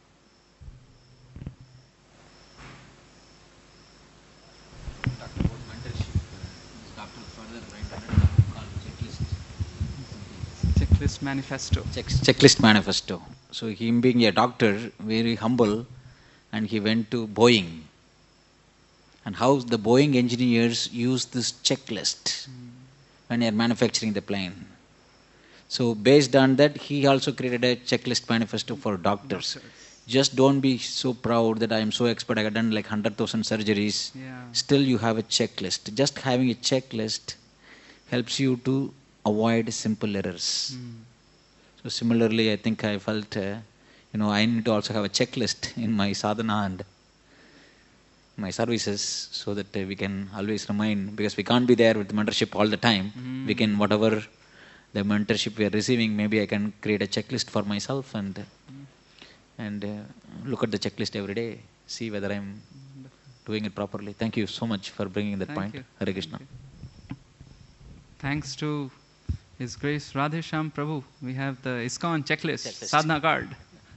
Checklist manifesto. Check, checklist manifesto. So him being a doctor, very humble, and he went to Boeing. And how the Boeing engineers use this checklist mm. when they are manufacturing the plane. So based on that, he also created a checklist manifesto for doctors. doctors. Just don't be so proud that I am so expert, I have done like one hundred thousand surgeries. Yeah. Still you have a checklist. Just having a checklist helps you to avoid simple errors. Mm. So similarly, I think I felt, uh, you know, I need to also have a checklist in my sadhana and my services so that uh, we can always remind, because we can't be there with mentorship all the time. Mm. We can, whatever the mentorship we are receiving, maybe I can create a checklist for myself and uh, mm. and uh, look at the checklist every day, see whether I'm doing it properly. Thank you so much for bringing that Thank point. You. Hare Krishna. Thanks to His Grace Radhe Shyam Prabhu, we have the ISKCON checklist, checklist. Sadhana card.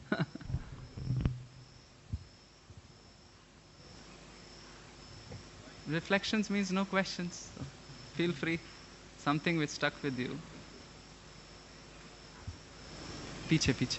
Reflections means no questions. So feel free. Something which stuck with you. Piche, piche.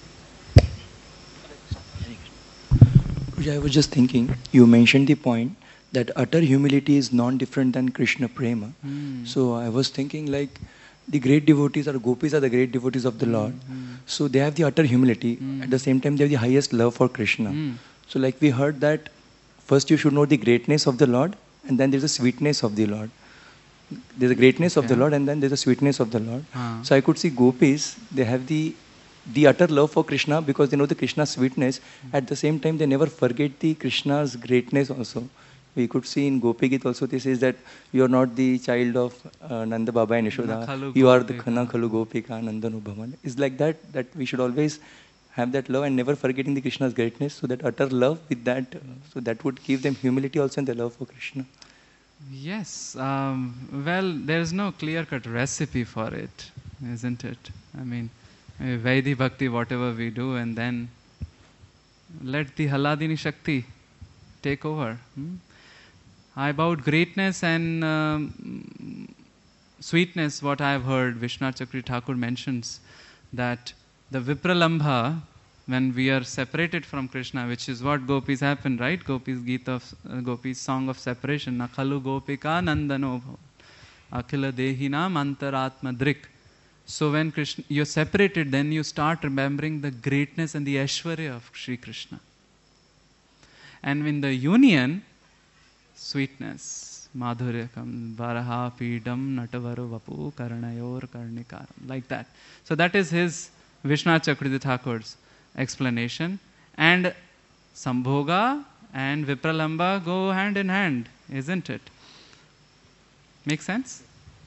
I was just thinking, you mentioned the point that utter humility is non-different than Krishna Prema. Mm. So I was thinking like, the great devotees or gopis are the great devotees of the mm. Lord. Mm. So they have the utter humility. Mm. At the same time, they have the highest love for Krishna. Mm. So like we heard that first you should know the greatness of the Lord, and then there's a sweetness of the Lord. There's a greatness okay. of the Lord, and then there's a sweetness of the Lord. Uh. So I could see gopis, they have the the utter love for Krishna because they know the Krishna's sweetness. Mm. At the same time, they never forget the Krishna's greatness also. We could see in Gopi Gita also, this is that you are not the child of uh, Nanda Baba and Yashoda. You are the Khana Khalu Gopika Nandanu Bhavan. It's like that, that we should always have that love and never forgetting the Krishna's greatness. So that utter love with that, uh, so that would give them humility also and the love for Krishna. Yes. Um, well, there's no clear-cut recipe for it, isn't it? I mean, Vaidhi Bhakti, whatever we do, and then let the Haladini Shakti take over. Hmm? About greatness and um, sweetness, what I have heard, Vishwanath Chakri Thakur mentions that the Vipralambha, when we are separated from Krishna, which is what gopis happen, right? Gopis Gita, of, uh, Gopis song of separation. Nakhalu Gopika Nandano Akhila Dehinam Antaratma Drik. So when Krishna, you're separated, then you start remembering the greatness and the Aishwarya of Sri Krishna. And in the union, sweetness, madhuryakam, varaha pidam natavaru vapu karanayor karnikaram, like that. So that is his Vishwanath Chakravarti Thakur's explanation. And Sambhoga and Vipralamba go hand in hand, isn't it? Make sense?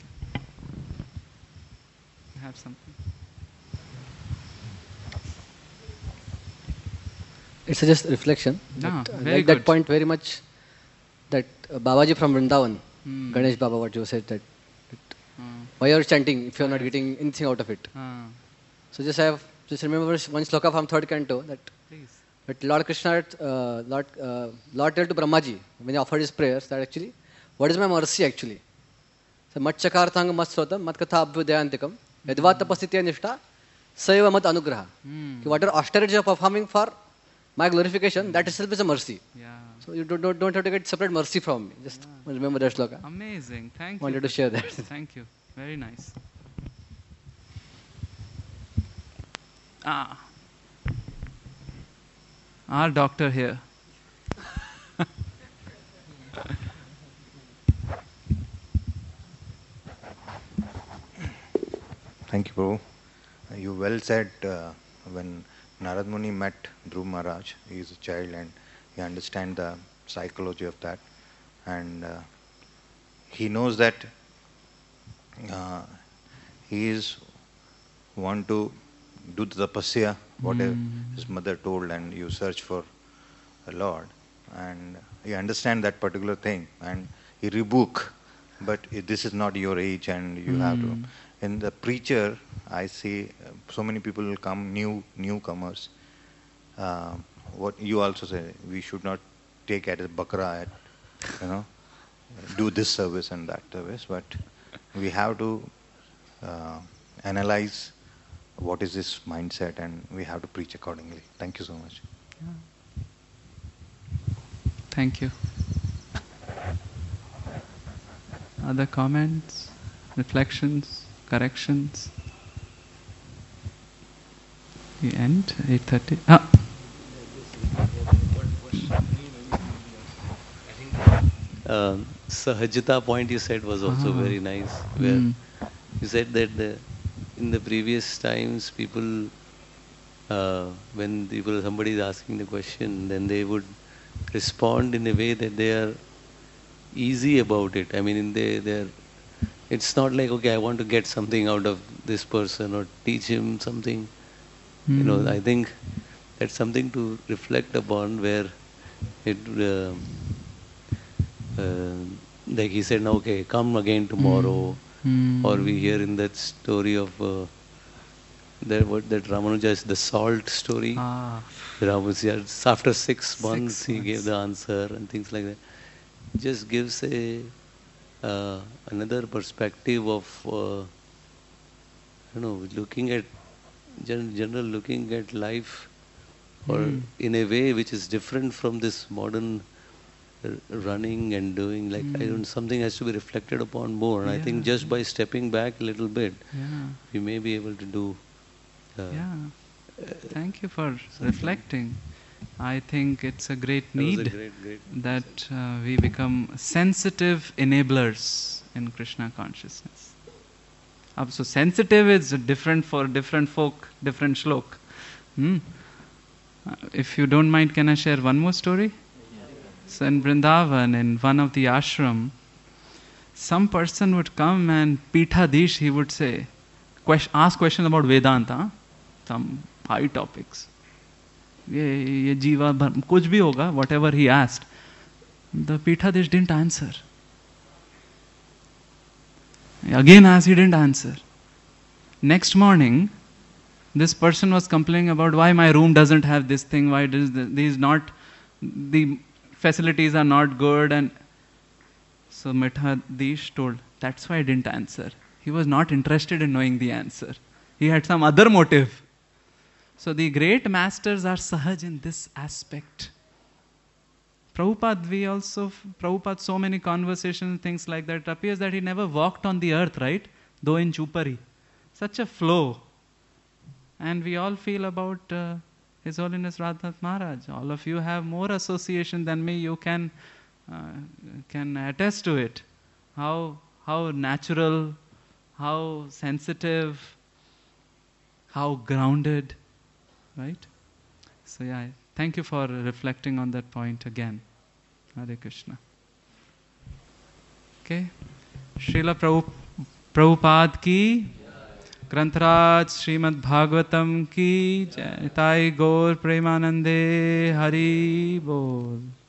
You have something? It's a just reflection. Ah, But, uh, very like good. that point very much. That uh, Babaji from Vrindavan, Hmm. Ganesh Baba, what you said that, that Ah, why you're chanting if you're not getting anything out of it. ah, So just I have just remember one sloka from third canto that please. that Lord Krishna, uh, Lord uh, Lord told to Brahmaji when he offered his prayers that actually, what is my mercy actually? So mat chakarthang mat srotam mat katha abhyudayantikam yadvat tapasitya nishta saiva mat anugraha. Hmm. Whatever austerity you are performing for my glorification, that itself is a mercy. Yeah. So you don't, don't, don't have to get separate mercy from me. Just remember that sloka. Amazing. Thank Wanted you. to share that. Thank you. Very nice. Ah. Our doctor here. Thank you, Prabhu. Uh, You well said uh, when Narad Muni met Dhruv Maharaj, he is a child and he understands the psychology of that. And uh, he knows that uh, he is want to do the tapasya, whatever Mm. his mother told, and you search for the Lord. And he understands that particular thing and he rebuke, but i- this is not your age and you have to. Mm. In the preacher, I see uh, so many people will come, new newcomers. Uh, what you also say, we should not take it as bakra, at, you know, do this service and that service, but we have to uh, analyze what is this mindset and we have to preach accordingly. Thank you so much. Thank you. Other comments, reflections, corrections? We end eight thirty. Ah. Uh, Sahajita point you said was also Ah. very nice. Where Mm. you said that the, in the previous times, people, uh, when people somebody is asking the question, then they would respond in a way that they are easy about it. I mean, in they they're. It's not like, okay, I want to get something out of this person or teach him something. You know, Mm. I think that's something to reflect upon where it, uh, uh, like he said, "No, okay, come again tomorrow." Mm. Or we hear in that story of uh, that what that Ramanuja is the salt story. Ah. Ramanuja, after six months Six he months. gave the answer and things like that. Just gives a uh, another perspective of uh, you know looking at gen- general looking at life, or Mm. in a way which is different from this modern r- running and doing. Like I Mm. don't something has to be reflected upon more. And I think Yeah. just by stepping back a little bit, Yeah. we may be able to do. Uh, Yeah. Thank you for reflecting. I think it's a great that was need a great, great. that uh, we become sensitive enablers in Krishna consciousness. Uh, so sensitive is different for different folk, different shlok. Hmm? Uh, if you don't mind, can I share one more story? So in Vrindavan, in one of the ashram, some person would come and Pitadish, he would say, ques- ask questions about Vedanta, some high topics. ये ये जीवा भर- कुछ भी होगा, whatever he asked. The Pitadish didn't answer. Again asked, he didn't answer. Next morning, this person was complaining about why my room doesn't have this thing, why does the, these not, the facilities are not good, and so Mithadish told, that's why I didn't answer. He was not interested in knowing the answer. He had some other motive. So the great masters are sahaj in this aspect. Prabhupada, we also, Prabhupada, so many conversations, things like that. It appears that he never walked on the earth, right? Though in Chupari. Such a flow. And we all feel about uh, His Holiness Radhanath Maharaj. All of you have more association than me. You can uh, can attest to it. How how natural, how sensitive, how grounded, right? So yeah, thank you for reflecting on that point again. Hare Krishna. Okay. Srila Prabhu, Prabhupada ki, Grantaraj Srimad Bhagavatam ki, Jai Gaur Premanande Hari Bol.